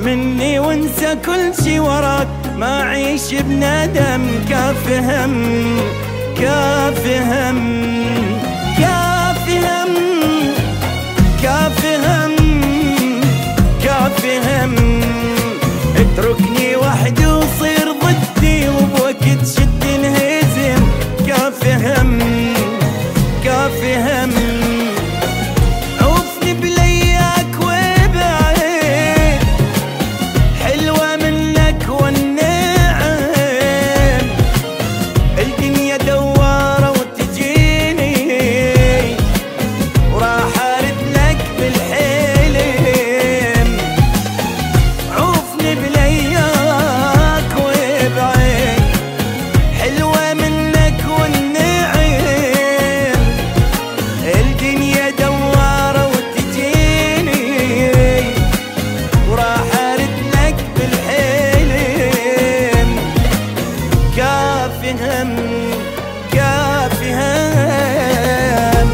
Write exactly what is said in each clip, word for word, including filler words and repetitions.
مني وانسى كل شي وراك، ما عيش بندم. كافي هم كافي هم كافي هم كافي هم كافي هم اتركني وحدي وصير ضدي، وبوقت شد انهزم. كافي هم كافي هم عوفني بلياك وبعيد، حلوة منك والنعم. الدنيا دوارة وتجيني، وراح ارد لك بالحلم. عوفني بلياك وبعيد، حلوة منك والنعم. الدنيا دوارة وتجيني، وراح ارد لك بالحلم. كافي هم كافي هم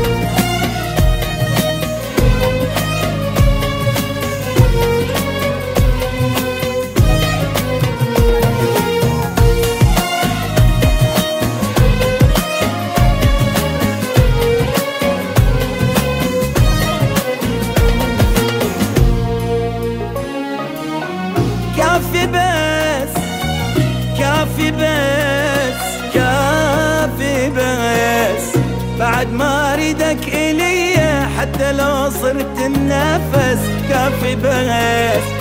كافي بس كافي بس كافي بس، بعد ما اريدك الي حتى لو صرت النفس. كافي بس